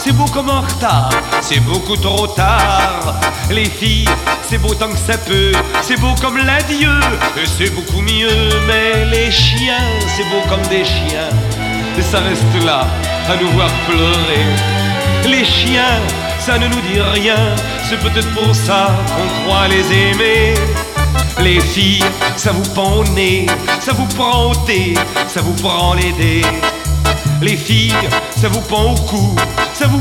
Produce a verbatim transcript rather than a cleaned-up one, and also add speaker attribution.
Speaker 1: c'est beau comme en retard, c'est beaucoup trop tard. Les filles, c'est beau tant que ça peut, c'est beau comme l'adieu, et c'est beaucoup mieux. Mais les chiens, c'est beau comme des chiens, et ça reste là à nous voir pleurer. Les chiens, ça ne nous dit rien, c'est peut-être pour ça qu'on croit les aimer. Les filles, ça vous pend au nez, ça vous prend au thé, ça vous prend les dés. Les filles, ça vous pend au cou,